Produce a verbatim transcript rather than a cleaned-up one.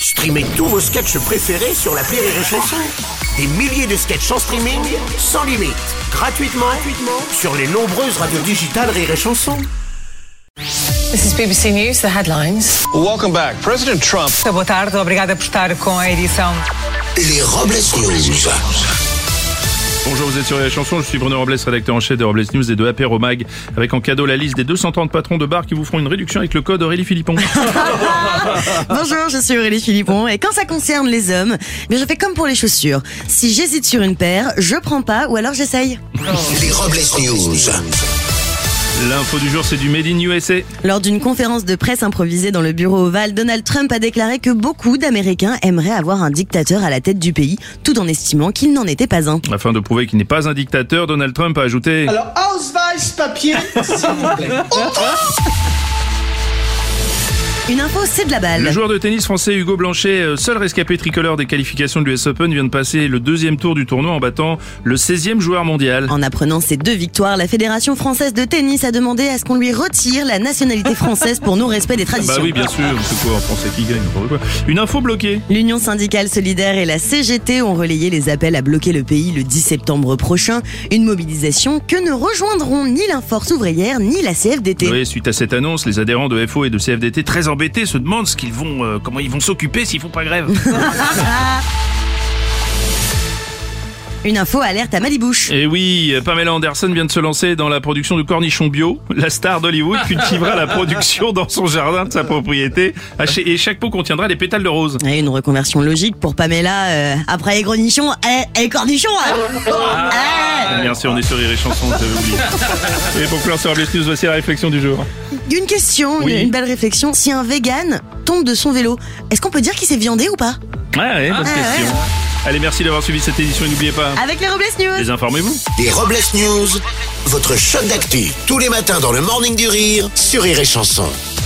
Streamez tous vos sketchs préférés sur l'appli Rire et Chanson. Des milliers de sketchs en streaming, sans limite, gratuitement, gratuitement sur les nombreuses radios digitales Rire et Chanson. This is B B C News, the headlines. Welcome back. President Trump. Boa tarde, obrigada por estar com a edição. Les Robles News. Bonjour, vous êtes sur Rire et Chanson, je suis Bruno Robles, rédacteur en chef de Robles News et de A P R Mag, avec en cadeau la liste des deux cent trente patrons de bar qui vous feront une réduction avec le code Aurélie Philippon. Bonjour, je suis Aurélie Philippon et quand ça concerne les hommes, bien je fais comme pour les chaussures. Si j'hésite sur une paire, je prends pas ou alors j'essaye. Les Robles News. L'info du jour, c'est du Made in U S A. Lors d'une conférence de presse improvisée dans le bureau ovale, Donald Trump a déclaré que beaucoup d'Américains aimeraient avoir un dictateur à la tête du pays, tout en estimant qu'il n'en était pas un. Afin de prouver qu'il n'est pas un dictateur, Donald Trump a ajouté... Alors, Ausweis papier, s'il vous plaît. Une info, c'est de la balle. Le joueur de tennis français Hugo Blanchet, seul rescapé tricolore des qualifications de l'U S Open, vient de passer le deuxième tour du tournoi en battant le seizième joueur mondial. En apprenant ces deux victoires, la Fédération française de tennis a demandé à ce qu'on lui retire la nationalité française pour non-respect des traditions. Bah oui, bien sûr, c'est quoi en français qui gagne, n'importe quoi. Une info bloquée. L'Union syndicale solidaire et la C G T ont relayé les appels à bloquer le pays le dix septembre prochain. Une mobilisation que ne rejoindront ni l'Inforce ouvrière ni la C F D T. Oui, suite à cette annonce, les adhérents de F O et de C F D T, très embêtés, se demandent ce qu'ils vont, euh, comment ils vont s'occuper s'ils font pas grève. Une info alerte à Malibouche. Et oui, Pamela Anderson vient de se lancer dans la production de cornichons bio. La star d'Hollywood cultivera la production dans son jardin de sa propriété et chaque pot contiendra des pétales de rose. Et une reconversion logique pour Pamela. Euh, après les cornichons, et les cornichons hein. Ah, merci, on est sur Rire et Chanson, j'avais oublié. Et pour clore sur Robles News, voici la réflexion du jour. Une question, Oui. une, une belle réflexion. Si un vegan tombe de son vélo, est-ce qu'on peut dire qu'il s'est viandé ou pas? Ah ouais, bonne Ah, question. ouais. Allez, merci d'avoir suivi cette édition et n'oubliez pas, Avec les Robles News. désinformez-vous. Les Robles News, votre shot d'actu, tous les matins dans le Morning du Rire sur Rire et Chanson.